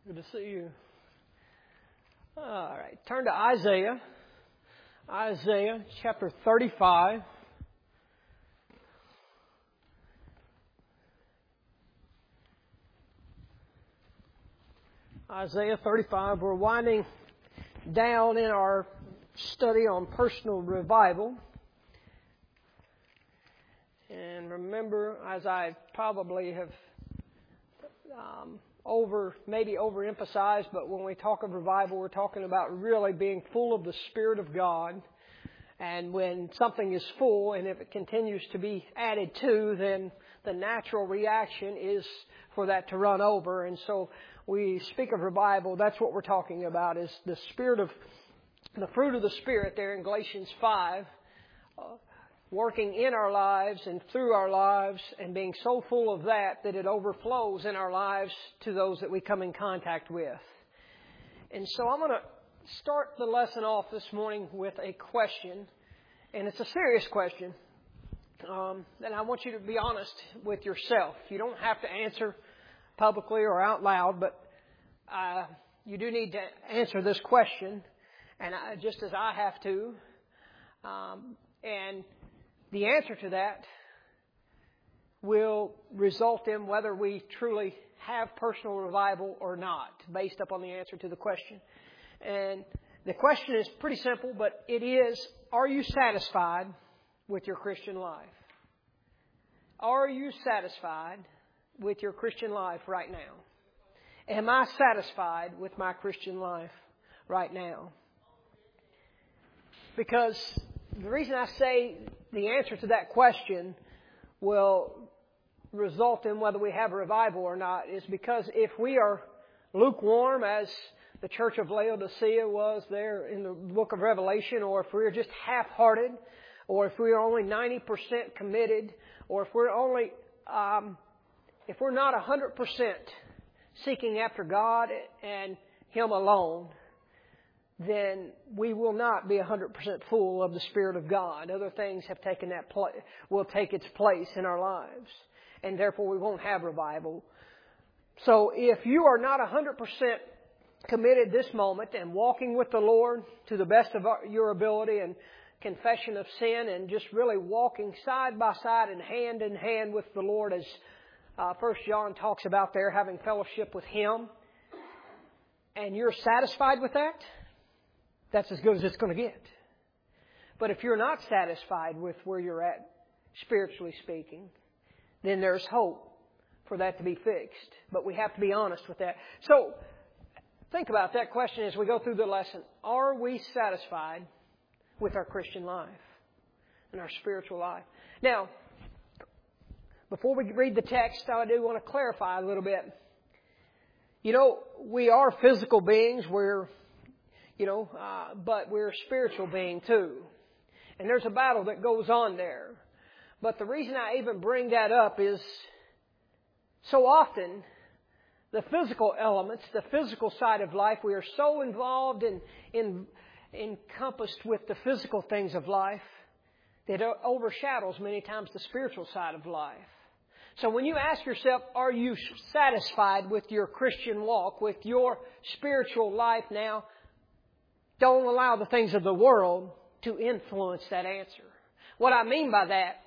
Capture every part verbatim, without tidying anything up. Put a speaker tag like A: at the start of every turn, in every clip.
A: Good to see you. All right. Turn to Isaiah. Isaiah chapter thirty-five. Isaiah thirty-five. We're winding down in our study on personal revival. And remember, as I probably have um, over, maybe overemphasized, but when we talk of revival, we're talking about really being full of the Spirit of God. And when something is full, and if it continues to be added to, then the natural reaction is for that to run over. And so we speak of revival, that's what we're talking about, is the Spirit of, the fruit of the Spirit there in Galatians five, uh, working in our lives and through our lives and being so full of that that it overflows in our lives to those that we come in contact with. And so I'm going to start the lesson off this morning with a question, and it's a serious question. Um, and I want you to be honest with yourself. You don't have to answer publicly or out loud, but uh, you do need to answer this question, and I, just as I have to. Um, and the answer to that will result in whether we truly have personal revival or not, based upon the answer to the question. And the question is pretty simple, but it is, are you satisfied with your Christian life? Are you satisfied with your Christian life right now? Am I satisfied with my Christian life right now? Because the reason I say the answer to that question will result in whether we have a revival or not is because if we are lukewarm, as the church of Laodicea was there in the book of Revelation, or if we're just half-hearted, or if we're only ninety percent committed, or if we're only, um, if we're not one hundred percent seeking after God and Him alone, then we will not be one hundred percent full of the Spirit of God. Other things have taken that place, will take its place in our lives, and therefore we won't have revival. So if you are not one hundred percent committed this moment and walking with the Lord to the best of your ability and confession of sin and just really walking side by side and hand in hand with the Lord, as uh, First John talks about there, having fellowship with Him, and you're satisfied with that, that's as good as it's going to get. But if you're not satisfied with where you're at, spiritually speaking, then there's hope for that to be fixed. But we have to be honest with that. So, think about that question as we go through the lesson. Are we satisfied with our Christian life and our spiritual life? Now, before we read the text, I do want to clarify a little bit. You know, we are physical beings. We're, you know, uh, but we're a spiritual being too. And there's a battle that goes on there. But the reason I even bring that up is so often the physical elements, the physical side of life, we are so involved and in, in, encompassed with the physical things of life that it overshadows many times the spiritual side of life. So when you ask yourself, are you satisfied with your Christian walk, with your spiritual life now, don't allow the things of the world to influence that answer. What I mean by that,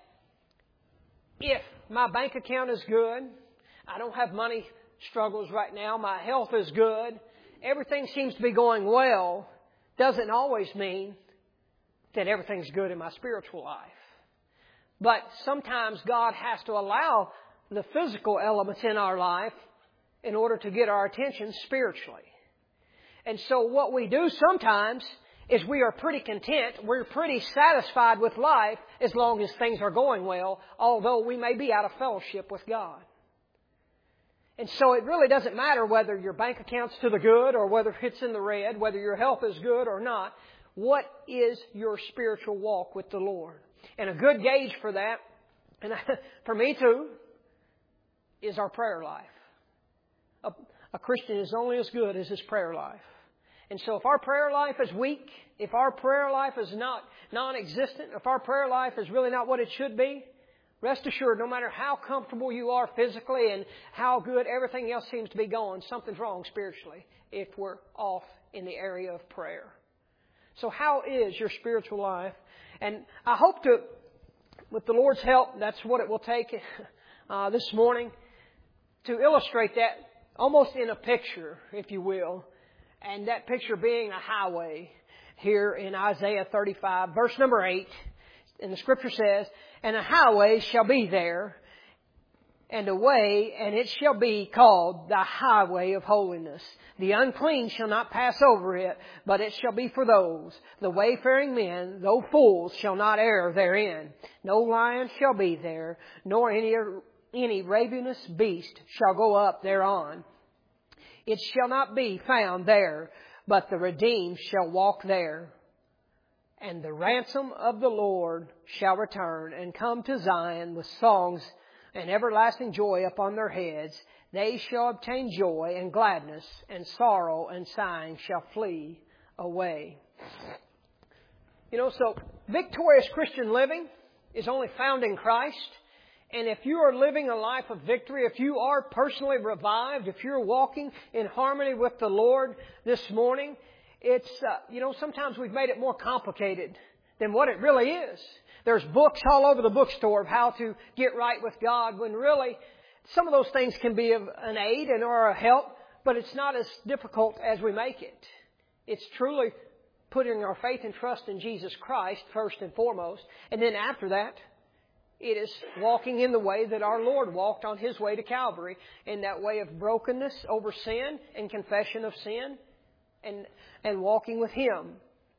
A: if my bank account is good, I don't have money struggles right now, my health is good, everything seems to be going well, doesn't always mean that everything's good in my spiritual life. But sometimes God has to allow the physical elements in our life in order to get our attention spiritually. And so what we do sometimes is we are pretty content, we're pretty satisfied with life as long as things are going well, although we may be out of fellowship with God. And so it really doesn't matter whether your bank account's to the good or whether it's in the red, whether your health is good or not. What is your spiritual walk with the Lord? And a good gauge for that, and for me too, is our prayer life. A, a Christian is only as good as his prayer life. And so if our prayer life is weak, if our prayer life is not non-existent, if our prayer life is really not what it should be, Rest assured, no matter how comfortable you are physically and how good everything else seems to be going, something's wrong spiritually if we're off in the area of prayer. So how is your spiritual life? And I hope to, with the Lord's help, that's what it will take uh, this morning, to illustrate that almost in a picture, if you will. And that picture being a highway here in Isaiah thirty-five, verse number eight. And the Scripture says, "And a highway shall be there, and a way, and it shall be called the highway of holiness. The unclean shall not pass over it, but it shall be for those. The wayfaring men, though fools, shall not err therein. No lion shall be there, nor any, any ravenous beast shall go up thereon. It shall not be found there, but the redeemed shall walk there. And the ransom of the Lord shall return and come to Zion with songs and everlasting joy upon their heads. They shall obtain joy and gladness, and sorrow and sighing shall flee away." You know, so victorious Christian living is only found in Christ. And if you are living a life of victory, if you are personally revived, if you're walking in harmony with the Lord this morning, it's, uh, you know, sometimes we've made it more complicated than what it really is. There's books all over the bookstore of how to get right with God, when really some of those things can be of an aid and or a help, but it's not as difficult as we make it. It's truly putting our faith and trust in Jesus Christ first and foremost. And then after that, it is walking in the way that our Lord walked on His way to Calvary, in that way of brokenness over sin and confession of sin. And, and walking with Him.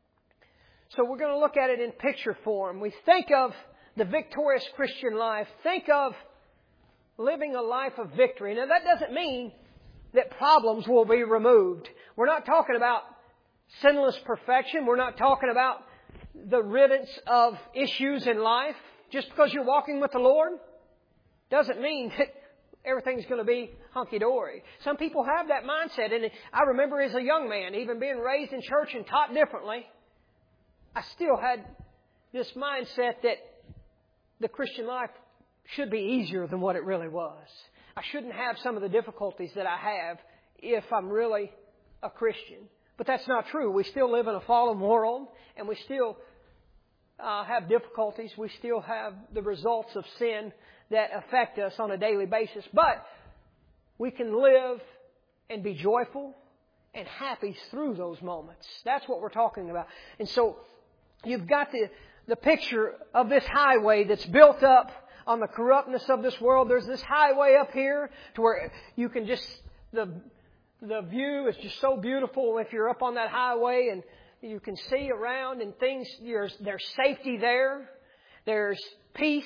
A: So we're going to look at it in picture form. We think of the victorious Christian life. Think of living a life of victory. Now that doesn't mean that problems will be removed. We're not talking about sinless perfection. We're not talking about the riddance of issues in life. Just because you're walking with the Lord doesn't mean that everything's going to be hunky-dory. Some people have that mindset. And I remember as a young man, even being raised in church and taught differently, I still had this mindset that the Christian life should be easier than what it really was. I shouldn't have some of the difficulties that I have if I'm really a Christian. But that's not true. We still live in a fallen world, and we still uh, have difficulties. We still have the results of sin that affect us on a daily basis. But we can live and be joyful and happy through those moments. That's what we're talking about. And so you've got the, the picture of this highway that's built up on the corruptness of this world. There's this highway up here to where you can just, the, the view is just so beautiful if you're up on that highway, and you can see around and things, there's, there's safety there. There's peace.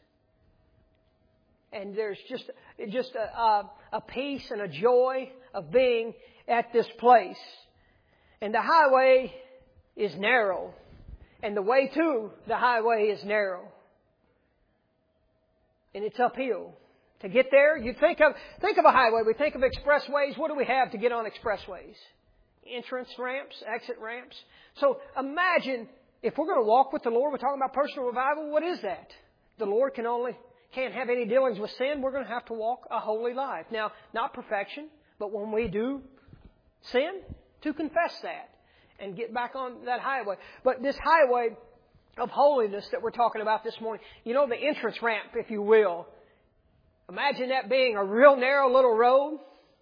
A: And there's just just a, a, a peace and a joy of being at this place. And the highway is narrow. And the way to the highway is narrow. And it's uphill. To get there, you think of think of a highway. We think of expressways. What do we have to get on expressways? Entrance ramps, exit ramps. So imagine if we're going to walk with the Lord, we're talking about personal revival. What is that? The Lord can only can't have any dealings with sin. We're going to have to walk a holy life. Now, not perfection, but when we do sin, to confess that and get back on that highway. But this highway of holiness that we're talking about this morning, you know, the entrance ramp, if you will. Imagine that being a real narrow little road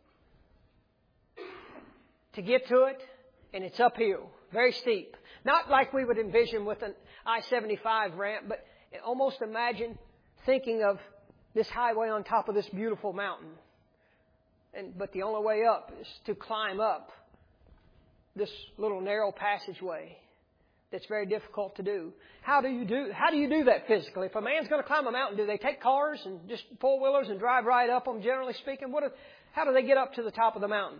A: to get to it, and it's uphill, very steep. Not like we would envision with an I seventy-five ramp, but almost imagine thinking of this highway on top of this beautiful mountain. And but the only way up is to climb up this little narrow passageway that's very difficult to do. How do you do how do you do that physically? If a man's going to climb a mountain, do they take cars and just four-wheelers and drive right up them, generally speaking? What? Are, how do they get up to the top of the mountain?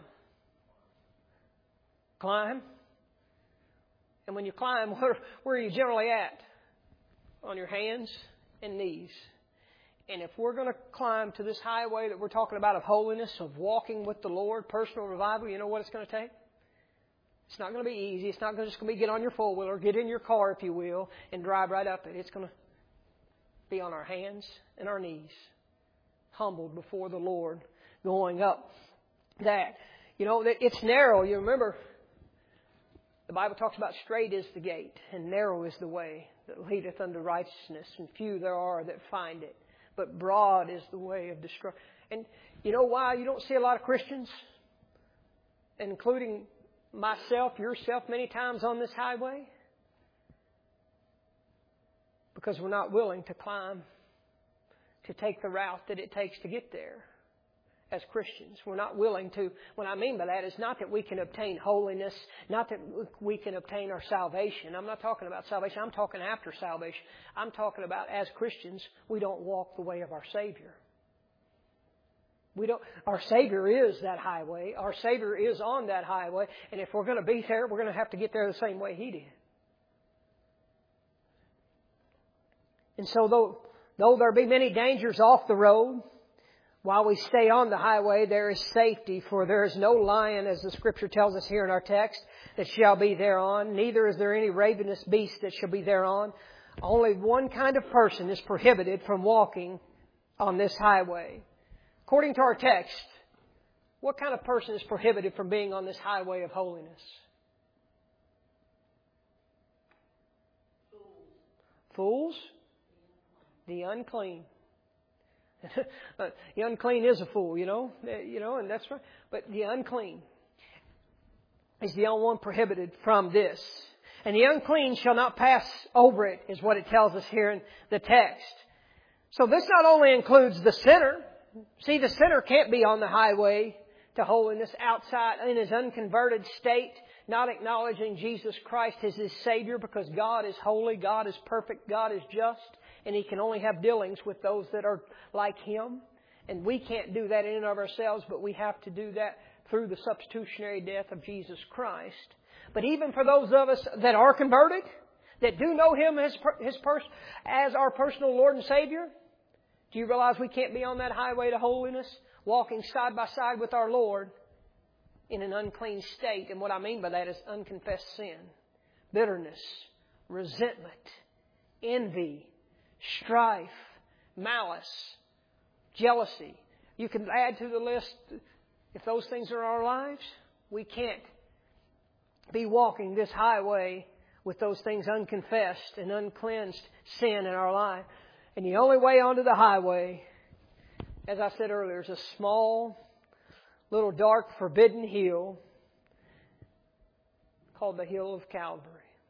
A: Climb. And when you climb, where, where are you generally at? On your hands and knees. And if we're going to climb to this highway that we're talking about of holiness, of walking with the Lord, personal revival, you know what it's going to take? It's not going to be easy. It's not just going to be get on your four-wheeler, get in your car, if you will, and drive right up it. It's going to be on our hands and our knees, humbled before the Lord, going up that. You know, it's narrow. You remember, the Bible talks about straight is the gate and narrow is the way that leadeth unto righteousness, and few there are that find it. But broad is the way of destruction. And you know why you don't see a lot of Christians, including myself, yourself, many times on this highway? Because we're not willing to climb, to take the route that it takes to get there. As Christians, we're not willing to. What I mean by that is not that we can obtain holiness, not that we can obtain our salvation. I'm not talking about salvation. I'm talking after salvation. I'm talking about as Christians, we don't walk the way of our Savior. We don't. Our Savior is that highway. Our Savior is on that highway. And if we're going to be there, we're going to have to get there the same way He did. And so though, though there be many dangers off the road, while we stay on the highway, there is safety, for there is no lion, as the Scripture tells us here in our text, that shall be thereon. Neither is there any ravenous beast that shall be thereon. Only one kind of person is prohibited from walking on this highway. According to our text, what kind of person is prohibited from being on this highway of holiness? Fools? The unclean. The unclean is a fool, you know, you know, and that's right. But the unclean is the only one prohibited from this. And the unclean shall not pass over it, is what it tells us here in the text. So this not only includes the sinner. See, the sinner can't be on the highway to holiness outside in his unconverted state, not acknowledging Jesus Christ as his Savior, because God is holy, God is perfect, God is just. And He can only have dealings with those that are like Him. And we can't do that in and of ourselves, but we have to do that through the substitutionary death of Jesus Christ. But even for those of us that are converted, that do know Him as, his pers- as our personal Lord and Savior, do you realize we can't be on that highway to holiness, walking side by side with our Lord in an unclean state? And what I mean by that is unconfessed sin, bitterness, resentment, envy, strife, malice, jealousy. You can add to the list, if those things are in our lives, we can't be walking this highway with those things unconfessed and uncleansed sin in our life. And the only way onto the highway, as I said earlier, is a small, little dark, forbidden hill called the Hill of Calvary.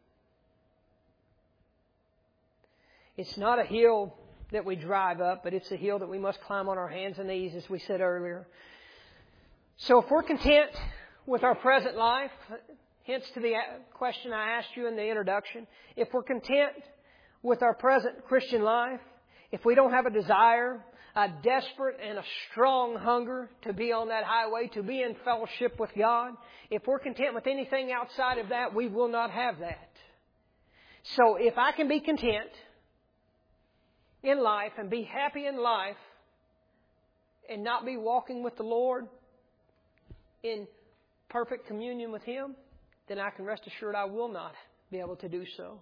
A: It's not a hill that we drive up, but it's a hill that we must climb on our hands and knees, as we said earlier. So if we're content with our present life, hence to the question I asked you in the introduction, if we're content with our present Christian life, if we don't have a desire, a desperate and a strong hunger to be on that highway, to be in fellowship with God, if we're content with anything outside of that, we will not have that. So if I can be content in life and be happy in life and not be walking with the Lord in perfect communion with Him, then I can rest assured I will not be able to do so.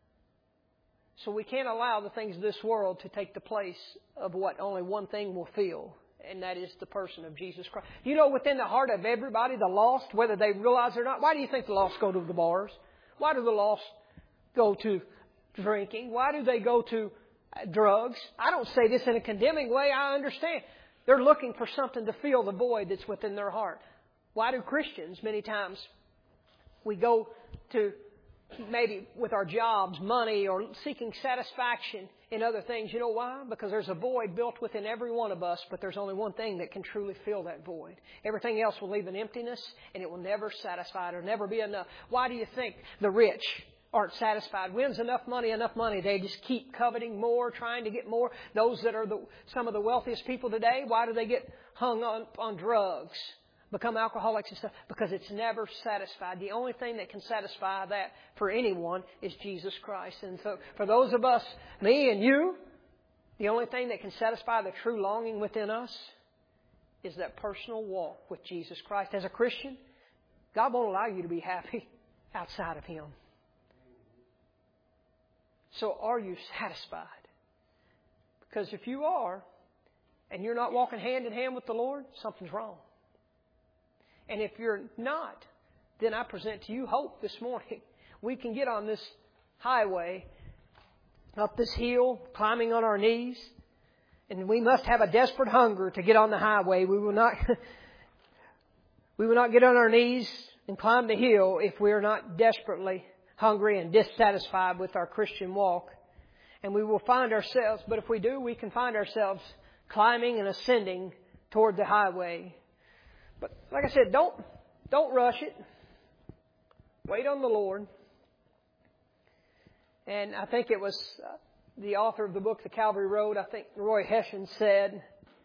A: So we can't allow the things of this world to take the place of what only one thing will fill, and that is the person of Jesus Christ. You know, within the heart of everybody, the lost, whether they realize it or not, why do you think the lost go to the bars? Why do the lost go to drinking? Why do they go to drugs? I don't say this in a condemning way. I understand. They're looking for something to fill the void that's within their heart. Why do Christians, many times, we go to maybe with our jobs, money, or seeking satisfaction in other things? You know why? Because there's a void built within every one of us, but there's only one thing that can truly fill that void. Everything else will leave an emptiness, and it will never satisfy. It'll never be enough. Why do you think the rich aren't satisfied? When's enough money, enough money? They just keep coveting more, trying to get more. Those that are the, some of the wealthiest people today, why do they get hung on, on drugs, become alcoholics and stuff? Because it's never satisfied. The only thing that can satisfy that for anyone is Jesus Christ. And so for those of us, me and you, the only thing that can satisfy the true longing within us is that personal walk with Jesus Christ. As a Christian, God won't allow you to be happy outside of Him. So are you satisfied? Because if you are, and you're not walking hand in hand with the Lord, something's wrong. And if you're not, then I present to you hope this morning. We can get on this highway, up this hill, climbing on our knees, and we must have a desperate hunger to get on the highway. We will not, we will not get on our knees and climb the hill if we are not desperately hungry and dissatisfied with our Christian walk. And we will find ourselves, but if we do, we can find ourselves climbing and ascending toward the highway. But like I said, don't don't rush it. Wait on the Lord. And I think it was uh, the author of the book, The Calvary Road, I think Roy Hession said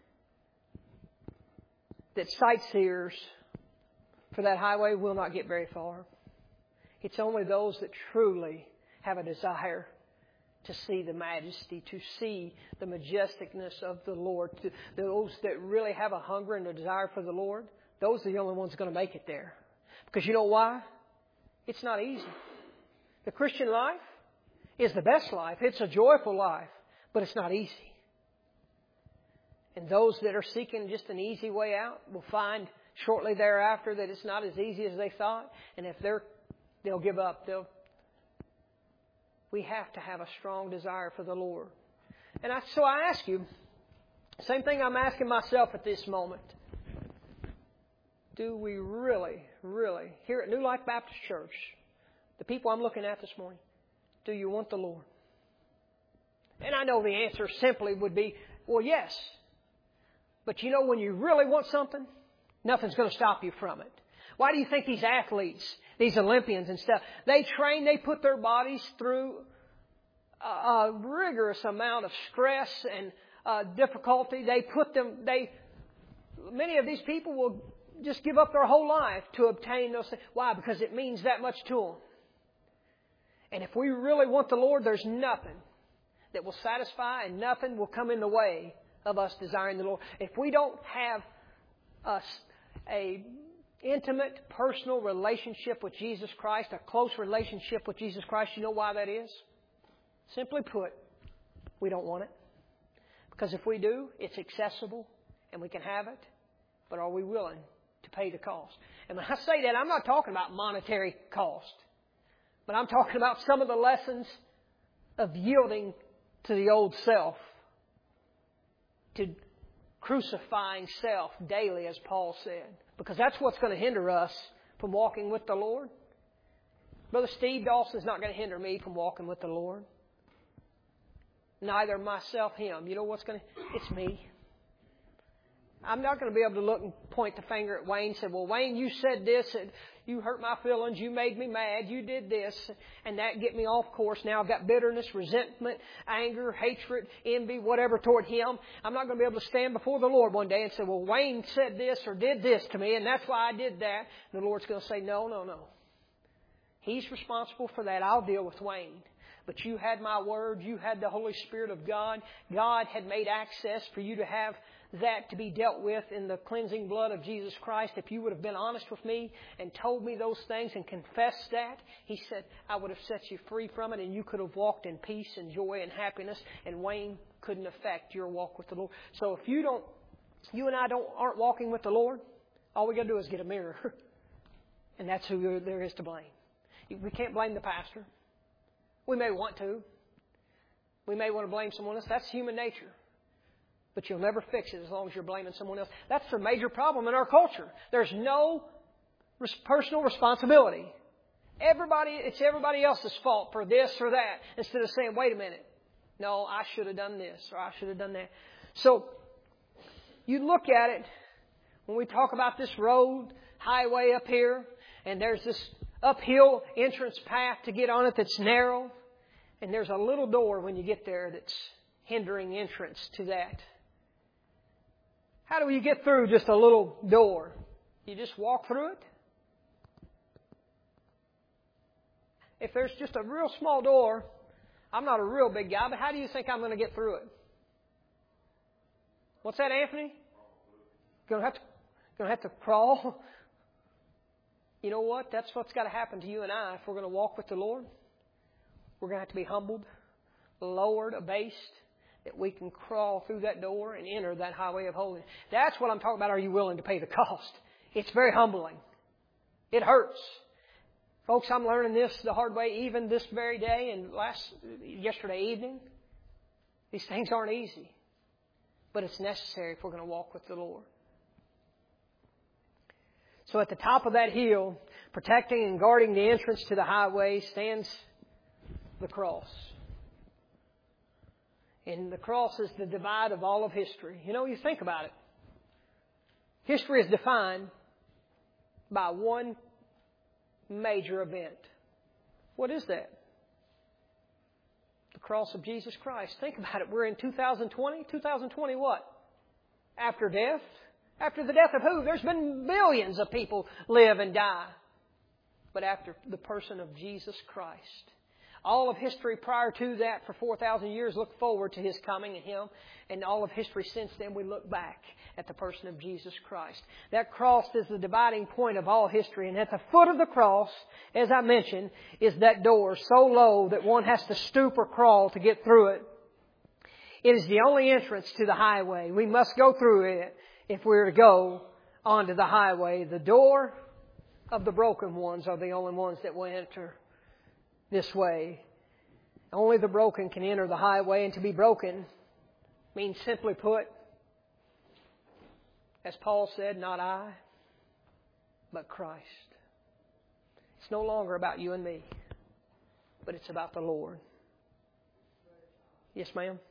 A: that sightseers for that highway will not get very far. It's only those that truly have a desire to see the majesty, to see the majesticness of the Lord, to those that really have a hunger and a desire for the Lord, those are the only ones going to make it there. Because you know why? It's not easy. The Christian life is the best life. It's a joyful life, but it's not easy. And those that are seeking just an easy way out will find shortly thereafter that it's not as easy as they thought. And if they're, they'll give up. They'll. We have to have a strong desire for the Lord. And I, so I ask you, same thing I'm asking myself at this moment. Do we really, really, here at New Life Baptist Church, the people I'm looking at this morning, do you want the Lord? And I know the answer simply would be, well, yes. But you know, when you really want something, nothing's going to stop you from it. Why do you think these athletes, these Olympians and stuff, they train, they put their bodies through a, a rigorous amount of stress and uh, difficulty. They put them, they, many of these people will just give up their whole life to obtain those things. Why? Because it means that much to them. And if we really want the Lord, there's nothing that will satisfy and nothing will come in the way of us desiring the Lord. If we don't have a, a intimate, personal relationship with Jesus Christ, a close relationship with Jesus Christ, you know why that is? Simply put, we don't want it. Because if we do, it's accessible and we can have it. But are we willing to pay the cost? And when I say that, I'm not talking about monetary cost. But I'm talking about some of the lessons of yielding to the old self, to crucifying self daily, as Paul said. Because that's what's going to hinder us from walking with the Lord. Brother Steve Dawson's not going to hinder me from walking with the Lord. Neither myself, him. You know what's going to... It's me. I'm not going to be able to look and point the finger at Wayne and say, well, Wayne, you said this, and you hurt my feelings, you made me mad, you did this, and that get me off course. Now I've got bitterness, resentment, anger, hatred, envy, whatever toward him. I'm not going to be able to stand before the Lord one day and say, well, Wayne said this or did this to me, and that's why I did that. And the Lord's going to say, no, no, no. He's responsible for that. I'll deal with Wayne. But you had my word. You had the Holy Spirit of God. God had made access for you to have that to be dealt with in the cleansing blood of Jesus Christ. If you would have been honest with me and told me those things and confessed that, He said, I would have set you free from it and you could have walked in peace and joy and happiness, and Wayne couldn't affect your walk with the Lord. So if you don't, you and I don't aren't walking with the Lord, all we got to do is get a mirror. And that's who there is to blame. We can't blame the pastor. We may want to. We may want to blame someone else. That's human nature. But you'll never fix it as long as you're blaming someone else. That's the major problem in our culture. There's no personal responsibility. Everybody, it's everybody else's fault for this or that, instead of saying, wait a minute, no, I should have done this or I should have done that. So you look at it when we talk about this road, highway up here, and there's this uphill entrance path to get on it that's narrow, and there's a little door when you get there that's hindering entrance to that. How do you get through just a little door? You just walk through it? If there's just a real small door, I'm not a real big guy, but how do you think I'm going to get through it? What's that, Anthony? Going to have to, going to have to crawl? You know what? That's what's got to happen to you and I if we're going to walk with the Lord. We're going to have to be humbled, lowered, abased, that we can crawl through that door and enter that highway of holiness. That's what I'm talking about. Are you willing to pay the cost? It's very humbling. It hurts. Folks, I'm learning this the hard way even this very day and last yesterday evening. These things aren't easy. But it's necessary if we're going to walk with the Lord. So at the top of that hill, protecting and guarding the entrance to the highway, stands the cross. And the cross is the divide of all of history. You know, you think about it. History is defined by one major event. What is that? The cross of Jesus Christ. Think about it. We're in two thousand twenty. two thousand twenty what? After death? After the death of who? There's been billions of people live and die. But after the person of Jesus Christ. All of history prior to that for four thousand years looked forward to His coming and Him. And all of history since then we look back at the person of Jesus Christ. That cross is the dividing point of all history. And at the foot of the cross, as I mentioned, is that door so low that one has to stoop or crawl to get through it. It is the only entrance to the highway. We must go through it if we're to go onto the highway. The door of the broken ones are the only ones that will enter this way. Only the broken can enter the highway, and to be broken means, simply put, as Paul said, not I, but Christ. It's no longer about you and me, but it's about the Lord. Yes, ma'am?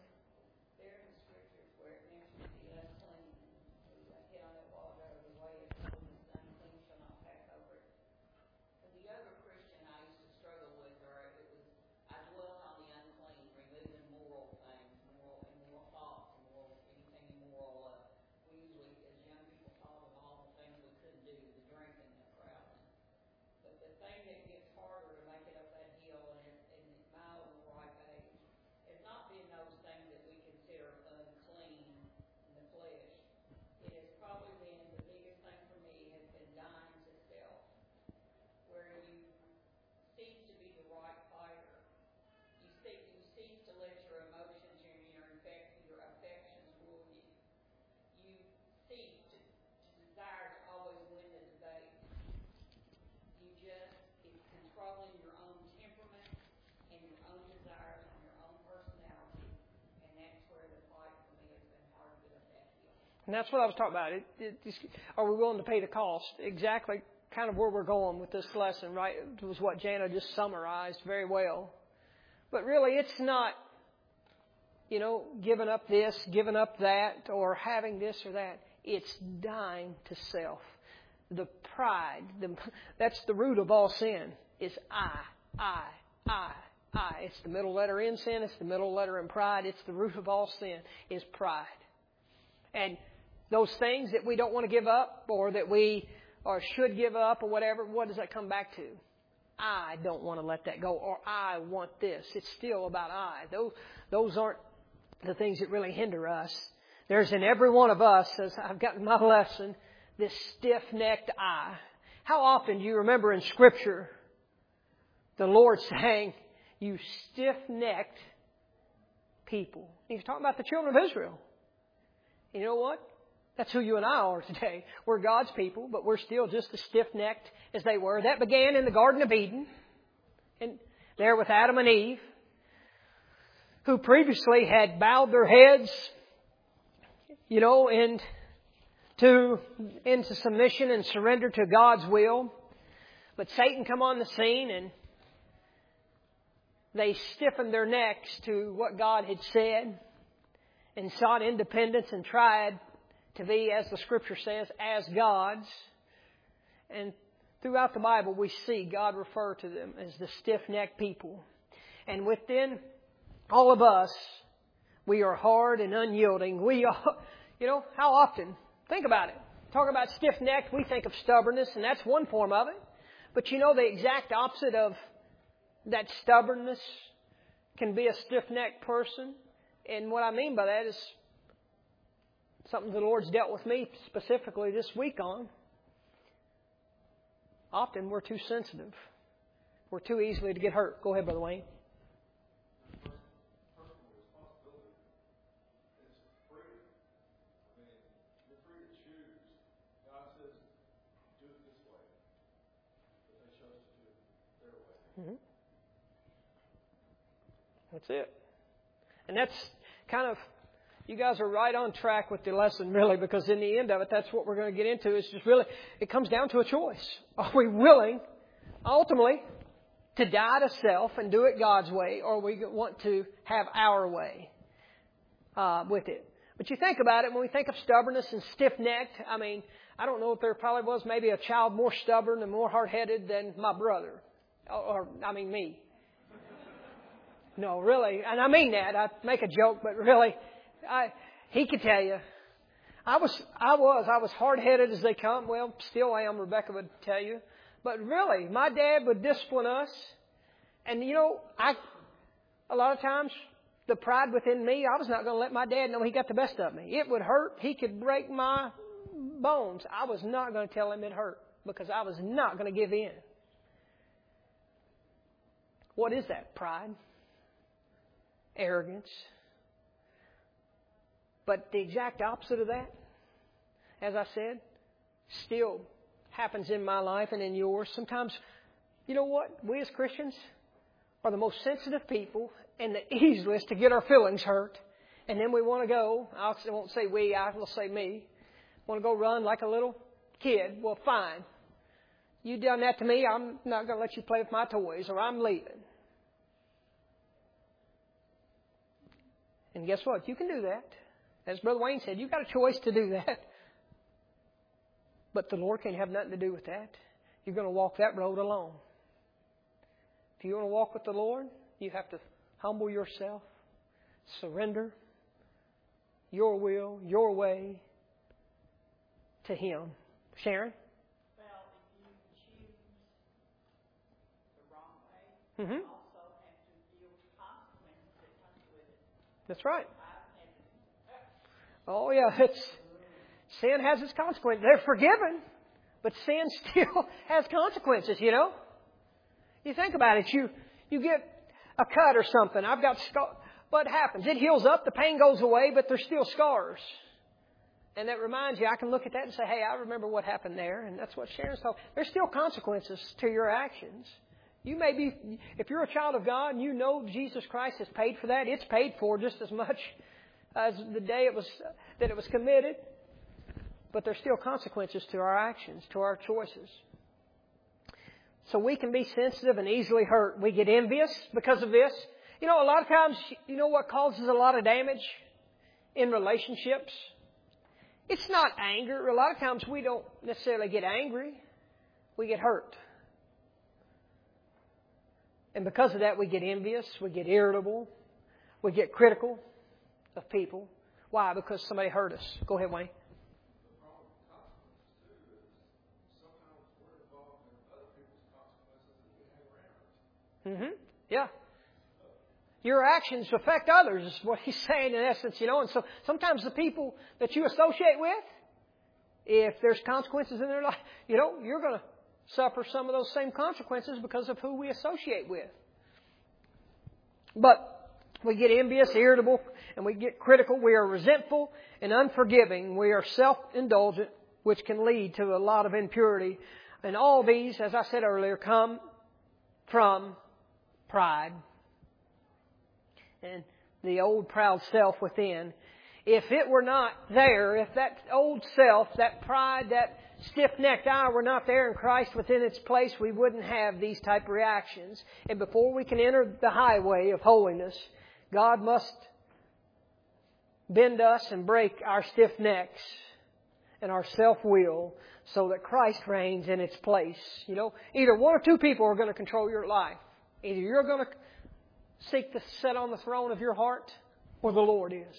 A: And that's what I was talking about. It, it, just, are we willing to pay the cost? Exactly kind of where we're going with this lesson, right? It was what Jana just summarized very well. But really, it's not, you know, giving up this, giving up that, or having this or that. It's dying to self. The pride, the, that's the root of all sin, is I, I, I, I. It's the middle letter in sin. It's the middle letter in pride. It's the root of all sin, is pride. And those things that we don't want to give up, or that we or should give up, or whatever, what does that come back to? I don't want to let that go, or I want this. It's still about I. Those, those aren't the things that really hinder us. There's in every one of us, as I've gotten my lesson, this stiff-necked I. How often do you remember in Scripture the Lord saying, you stiff-necked people? He's talking about the children of Israel. You know what? That's who you and I are today. We're God's people, but we're still just as stiff-necked as they were. That began in the Garden of Eden, and there with Adam and Eve, who previously had bowed their heads, you know, into, into submission and surrender to God's will. But Satan come on the scene, and they stiffened their necks to what God had said, and sought independence and tried to be, as the Scripture says, as gods. And throughout the Bible we see God refer to them as the stiff-necked people. And within all of us, we are hard and unyielding. We are, you know, how often? Think about it. Talk about stiff-necked, we think of stubbornness, and that's one form of it. But you know the exact opposite of that stubbornness can be a stiff-necked person. And what I mean by that is something the Lord's dealt with me specifically this week on. Often we're too sensitive. We're too easily to get hurt. Go ahead, Brother Wayne. Mm-hmm. That's it. And that's kind of, you guys are right on track with the lesson, really, because in the end of it, that's what we're going to get into. Is just really, it comes down to a choice. Are we willing, ultimately, to die to self and do it God's way, or we want to have our way uh, with it? But you think about it, when we think of stubbornness and stiff-necked, I mean, I don't know if there probably was maybe a child more stubborn and more hard-headed than my brother. Or, or I mean, me. No, really. And I mean that. I make a joke, but really, I, he could tell you. I was, I was, I was hard-headed as they come. Well, still am, Rebecca would tell you. But really, my dad would discipline us. And, you know, I, a lot of times, the pride within me, I was not going to let my dad know he got the best of me. It would hurt. He could break my bones. I was not going to tell him it hurt because I was not going to give in. What is that? Pride. Arrogance. But the exact opposite of that, as I said, still happens in my life and in yours. Sometimes, you know what? We as Christians are the most sensitive people and the easiest to get our feelings hurt. And then we want to go, I won't say we, I will say me, want to go run like a little kid. Well, fine. You done that to me, I'm not going to let you play with my toys, or I'm leaving. And guess what? You can do that. As Brother Wayne said, you've got a choice to do that. But the Lord can't have nothing to do with that. You're going to walk that road alone. If you want to walk with the Lord, you have to humble yourself, surrender your will, your way to Him. Sharon?
B: Well, if you choose the wrong way,
A: Mm-hmm.
B: you also have to deal with consequences that come with it.
A: That's right.
B: I've had to-
A: Oh, yeah. It's, sin has its consequences. They're forgiven, but sin still has consequences, you know? You think about it. You you get a cut or something. I've got scar. What happens? It heals up. The pain goes away, but there's still scars. And that reminds you, I can look at that and say, hey, I remember what happened there. And that's what Sharon's talking. There's still consequences to your actions. You may be, if you're a child of God and you know Jesus Christ has paid for that, it's paid for just as much as the day it was that it was committed. But there's still consequences to our actions, to our choices. So we can be sensitive and easily hurt. We get envious because of this. You know, a lot of times, you know what causes a lot of damage in relationships? It's not anger. A lot of times we don't necessarily get angry. We get hurt. And because of that, we get envious. We get irritable. We get critical of people. Why? Because somebody hurt us. Go ahead, Wayne. Mm-hmm. Yeah. Your actions affect others is what he's saying in essence, you know. And so sometimes the people that you associate with, if there's consequences in their life, you know, you're going to suffer some of those same consequences because of who we associate with. But we get envious, irritable, and we get critical. We are resentful and unforgiving. We are self-indulgent, which can lead to a lot of impurity. And all these, as I said earlier, come from pride and the old proud self within. If it were not there, if that old self, that pride, that stiff-necked I were not there in Christ within its place, we wouldn't have these type of reactions. And before we can enter the highway of holiness, God must bend us and break our stiff necks and our self-will so that Christ reigns in its place. You know, either one or two people are going to control your life. Either you're going to seek to sit on the throne of your heart, or the Lord is.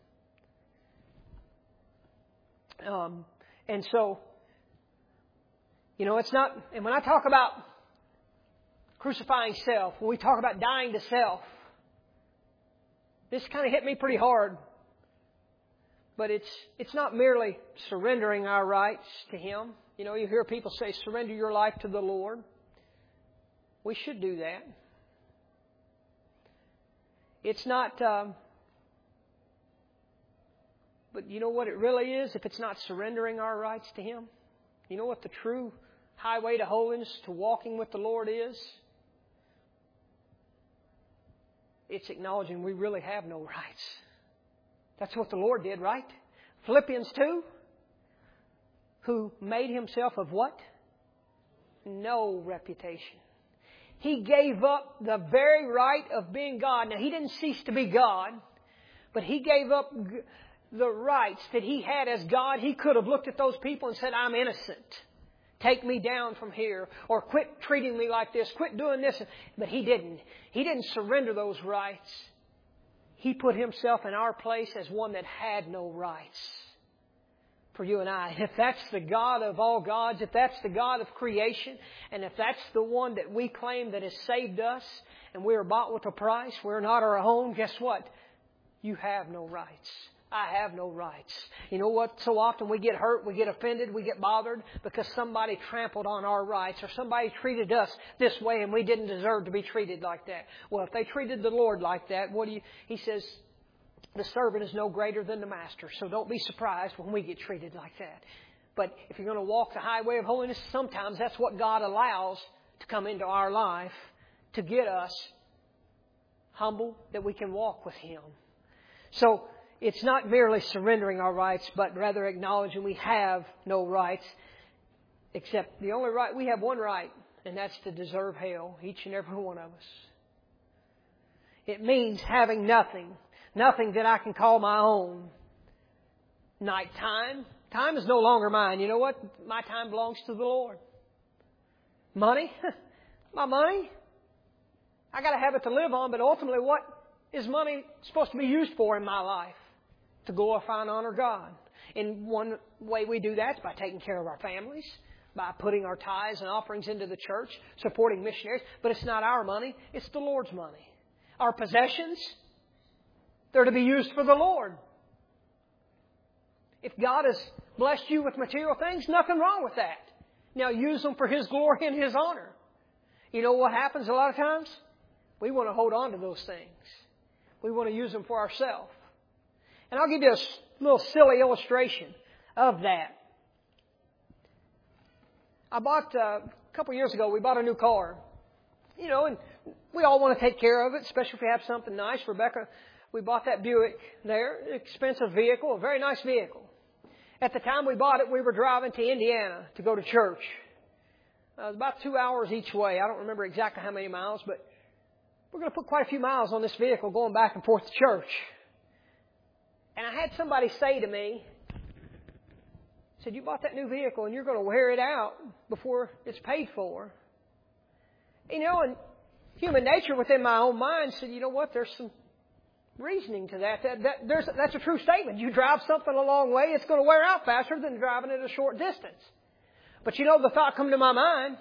A: Um, and so, you know, it's not, and when I talk about crucifying self, when we talk about dying to self, this kind of hit me pretty hard. But it's it's not merely surrendering our rights to Him. You know, you hear people say, surrender your life to the Lord. We should do that. It's not, um, but you know what it really is? If it's not surrendering our rights to Him, you know what the true highway to holiness, to walking with the Lord is? it's acknowledging we really have no rights. That's what the Lord did, right? Philippians two, who made Himself of what? No reputation. He gave up the very right of being God. Now, He didn't cease to be God, but He gave up the rights that He had as God. He could have looked at those people and said, I'm innocent. Take me down from here. Or quit treating me like this. Quit doing this. But He didn't. He didn't surrender those rights. He put Himself in our place as one that had no rights for you and I. If that's the God of all gods, if that's the God of creation, and if that's the one that we claim that has saved us, and we are bought with a price, we're not our own, guess what? You have no rights. I have no rights. You know what? So often we get hurt, we get offended, we get bothered because somebody trampled on our rights or somebody treated us this way and we didn't deserve to be treated like that. Well, if they treated the Lord like that, what do you... He says, the servant is no greater than the master. So don't be surprised when we get treated like that. But if you're going to walk the highway of holiness, sometimes that's what God allows to come into our life to get us humble, that we can walk with Him. So it's not merely surrendering our rights, but rather acknowledging we have no rights, except the only right, we have one right, and that's to deserve hell, each and every one of us. It means having nothing, nothing that I can call my own. Nighttime, time is no longer mine. You know what? My time belongs to the Lord. Money, my money, I got to have it to live on, but ultimately what is money supposed to be used for in my life? To glorify and honor God. And one way we do that is by taking care of our families, by putting our tithes and offerings into the church, supporting missionaries. But it's not our money, it's the Lord's money. Our possessions, they're to be used for the Lord. If God has blessed you with material things, nothing wrong with that. Now use them for His glory and His honor. You know what happens a lot of times? We want to hold on to those things. We want to use them for ourselves. And I'll give you a little silly illustration of that. I bought, uh, a couple years ago, we bought a new car. You know, and we all want to take care of it, especially if we have something nice. Rebecca, we bought that Buick there, expensive vehicle, a very nice vehicle. At the time we bought it, we were driving to Indiana to go to church. Uh, it was about two hours each way. I don't remember exactly how many miles, but we're going to put quite a few miles on this vehicle going back and forth to church. And I had somebody say to me, said, you bought that new vehicle and you're going to wear it out before it's paid for. You know, and human nature within my own mind said, you know what, there's some reasoning to that. that, that there's, that's a true statement. You drive something a long way, it's going to wear out faster than driving it a short distance. But you know, the thought come to my mind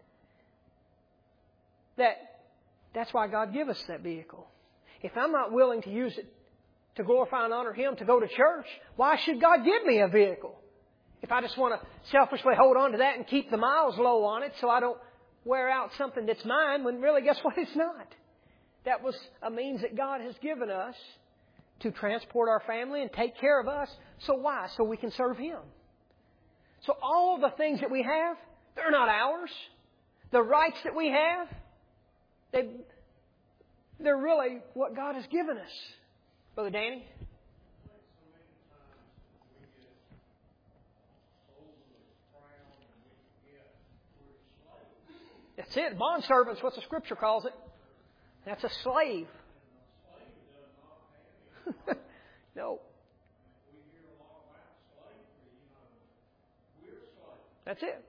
A: that that's why God gave us that vehicle. If I'm not willing to use it to glorify and honor Him, to go to church, why should God give me a vehicle? If I just want to selfishly hold on to that and keep the miles low on it so I don't wear out something that's mine, when really, guess what? It's not. That was a means that God has given us to transport our family and take care of us. So why? So we can serve Him. So all the things that we have, they're not ours. The rights that we have, they, they're really what God has given us. Brother Danny? That's it. Bond servants, what the Scripture calls it. That's a slave. No. That's it.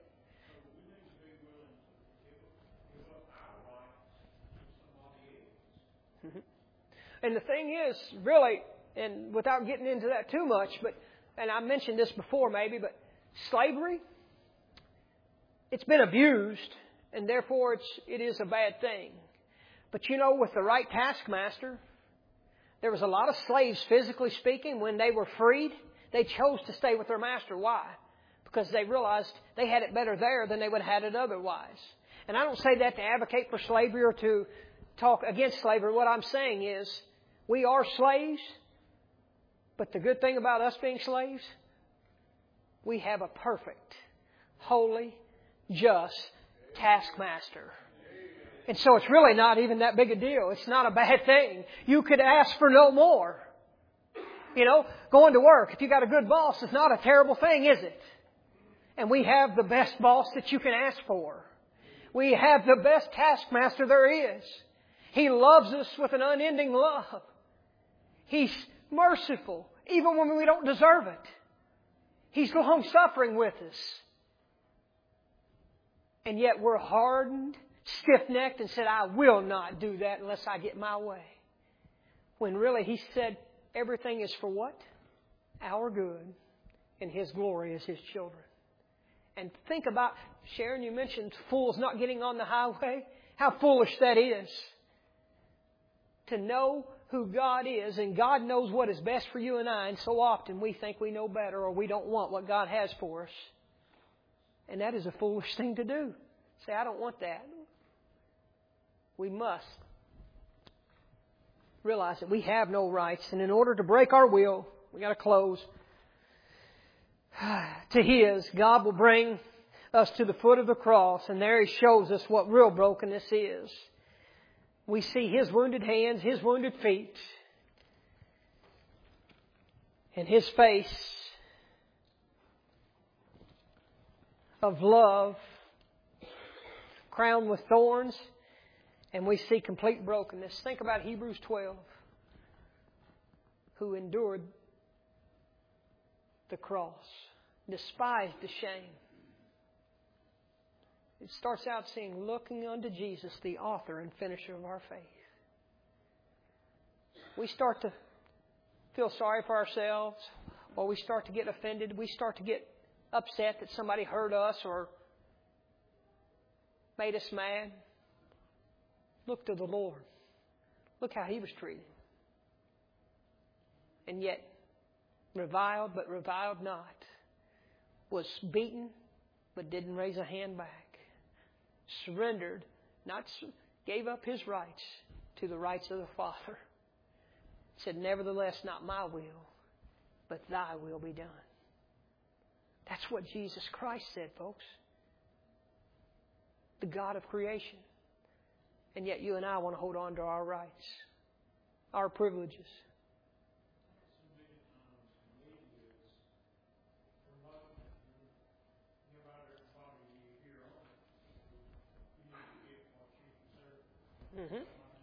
A: And the thing is, really, and without getting into that too much, but, and I mentioned this before maybe, but slavery, it's been abused, and therefore it's, it is a bad thing. But you know, with the right taskmaster, there was a lot of slaves, physically speaking, when they were freed, they chose to stay with their master. Why? Because they realized they had it better there than they would have had it otherwise. And I don't say that to advocate for slavery or to talk against slavery. What I'm saying is, we are slaves, but the good thing about us being slaves, we have a perfect, holy, just taskmaster. And so it's really not even that big a deal. It's not a bad thing. You could ask for no more. You know, going to work, if you got a good boss, it's not a terrible thing, is it? And we have the best boss that you can ask for. We have the best taskmaster there is. He loves us with an unending love. He's merciful, even when we don't deserve it. He's long-suffering with us. And yet we're hardened, stiff-necked, and said, I will not do that unless I get my way. When really He said everything is for what? Our good and His glory as His children. And think about, Sharon, you mentioned fools not getting on the highway. How foolish that is. To know who God is, and God knows what is best for you and I, and so often we think we know better or we don't want what God has for us. And that is a foolish thing to do. Say, I don't want that. We must realize that we have no rights, and in order to break our will, we got to close to His. God will bring us to the foot of the cross, and there He shows us what real brokenness is. We see His wounded hands, His wounded feet, and His face of love crowned with thorns, and we see complete brokenness. Think about Hebrews twelve, who endured the cross, despised the shame. It starts out saying, looking unto Jesus, the author and finisher of our faith. We start to feel sorry for ourselves, or we start to get offended. We start to get upset that somebody hurt us or made us mad. Look to the Lord. Look how He was treated. And yet, reviled but reviled not. Was beaten but didn't raise a hand back. Surrendered, not gave up His rights to the rights of the Father. Said, nevertheless, not my will, but Thy will be done. That's what Jesus Christ said, folks. The God of creation. And yet you and I want to hold on to our rights, our privileges. Mm-hmm.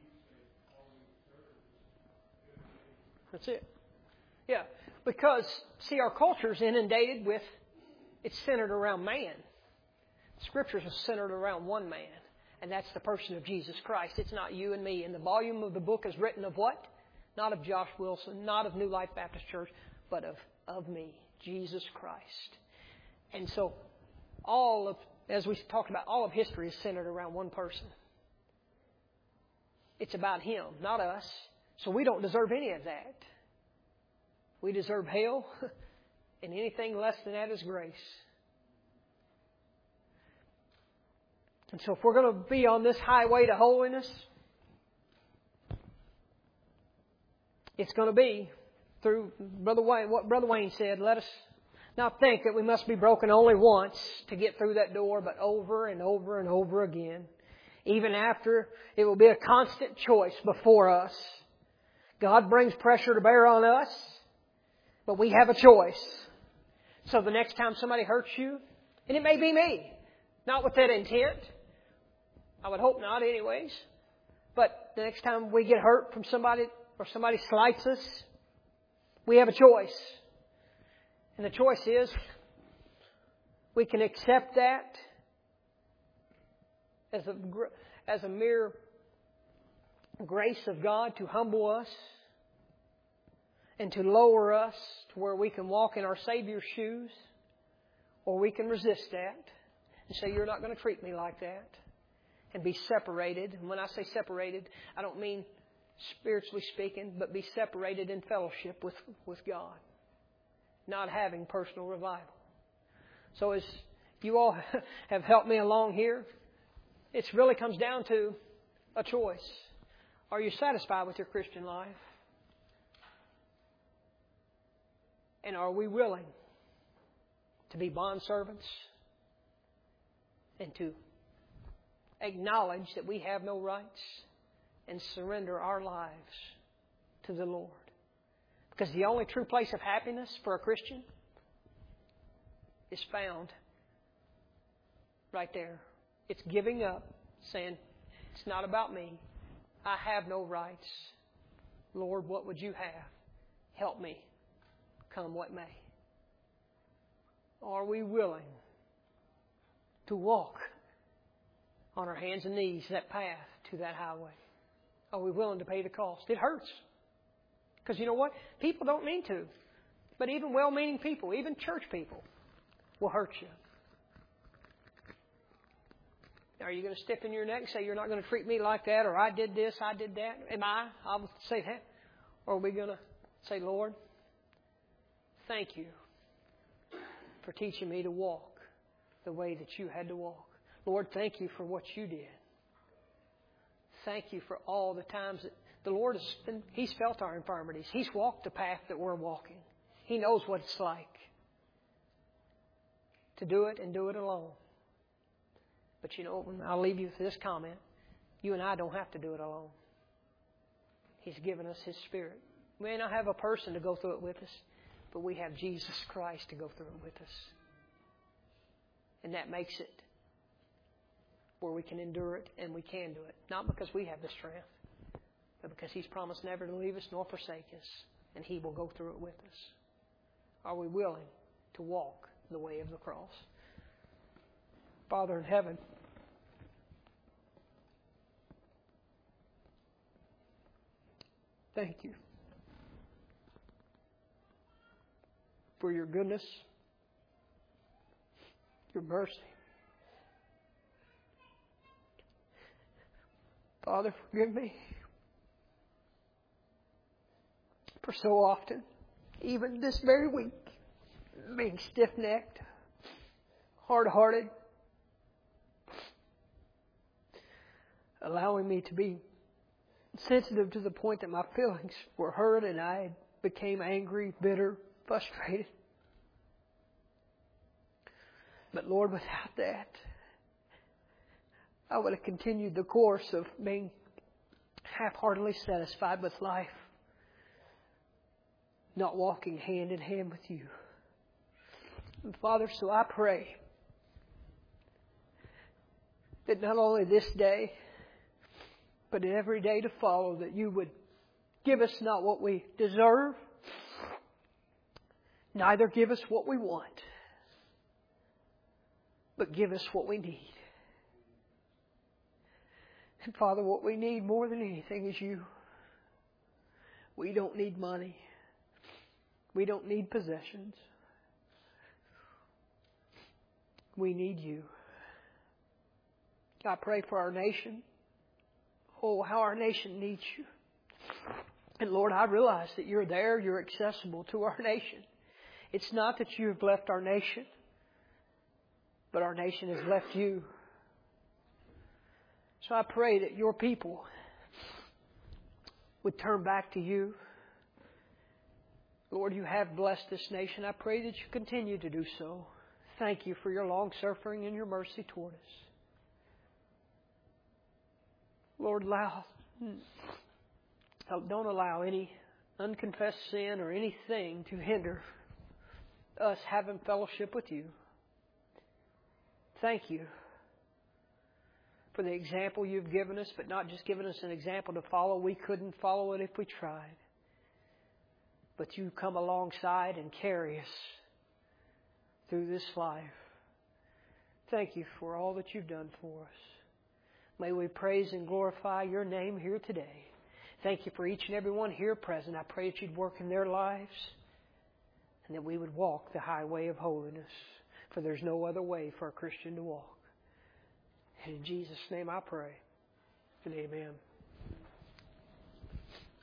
A: That's it. Yeah, because, see, our culture is inundated with, it's centered around man. Scriptures are centered around one man, and that's the person of Jesus Christ. It's not you and me. And the volume of the book is written of what? Not of Josh Wilson, not of New Life Baptist Church, but of, of me, Jesus Christ. And so, all of, as we talked about, all of history is centered around one person. It's about Him, not us. So we don't deserve any of that. We deserve hell, and anything less than that is grace. And so if we're going to be on this highway to holiness, it's going to be through Brother Wayne, what Brother Wayne said. Let us not think that we must be broken only once to get through that door, but over and over and over again. Even after, it will be a constant choice before us. God brings pressure to bear on us, but we have a choice. So the next time somebody hurts you, and it may be me, not with that intent. I would hope not anyways. But the next time we get hurt from somebody, or somebody slights us, we have a choice. And the choice is, we can accept that as a, as a mere grace of God to humble us and to lower us to where we can walk in our Savior's shoes, or we can resist that and say, you're not going to treat me like that, and be separated. And when I say separated, I don't mean spiritually speaking, but be separated in fellowship with, with God, not having personal revival. So as you all have helped me along here, it really comes down to a choice. Are you satisfied with your Christian life? And are we willing to be bondservants and to acknowledge that we have no rights and surrender our lives to the Lord. Because the only true place of happiness for a Christian is found right there. It's giving up, saying, it's not about me. I have no rights. Lord, what would you have? Help me, come what may. Are we willing to walk on our hands and knees that path to that highway? Are we willing to pay the cost? It hurts. Because you know what? People don't mean to. But even well-meaning people, even church people, will hurt you. Are you going to stiffen your neck and say, you're not going to treat me like that, or I did this, I did that? Am I? I will say that. Or are we going to say, Lord, thank you for teaching me to walk the way that you had to walk. Lord, thank you for what you did. Thank you for all the times that the Lord has been, He's felt our infirmities. He's walked the path that we're walking. He knows what it's like to do it and do it alone. But you know, I'll leave you with this comment. You and I don't have to do it alone. He's given us His Spirit. We may not have a person to go through it with us, but we have Jesus Christ to go through it with us. And that makes it where we can endure it and we can do it. Not because we have the strength, but because He's promised never to leave us nor forsake us. And He will go through it with us. Are we willing to walk the way of the cross? Father in heaven, thank you for your goodness, your mercy. Father, forgive me for so often, even this very week, being stiff-necked, hard-hearted, allowing me to be sensitive to the point that my feelings were hurt and I became angry, bitter, frustrated. But Lord, without that, I would have continued the course of being half-heartedly satisfied with life, not walking hand in hand with you. And Father, so I pray that not only this day, but in every day to follow, that you would give us not what we deserve, neither give us what we want, but give us what we need. And Father, what we need more than anything is you. We don't need money. We don't need possessions. We need you. I pray for our nation. Oh, how our nation needs you. And Lord, I realize that you're there, you're accessible to our nation. It's not that you have left our nation, but our nation has left you. So I pray that your people would turn back to you. Lord, you have blessed this nation. I pray that you continue to do so. Thank you for your long suffering and your mercy toward us. Lord, allow, don't allow any unconfessed sin or anything to hinder us having fellowship with you. Thank you for the example you've given us, but not just given us an example to follow. We couldn't follow it if we tried. But you come alongside and carry us through this life. Thank you for all that you've done for us. May we praise and glorify your name here today. Thank you for each and every one here present. I pray that you'd work in their lives and that we would walk the highway of holiness. For there's no other way for a Christian to walk. And in Jesus' name I pray. And amen.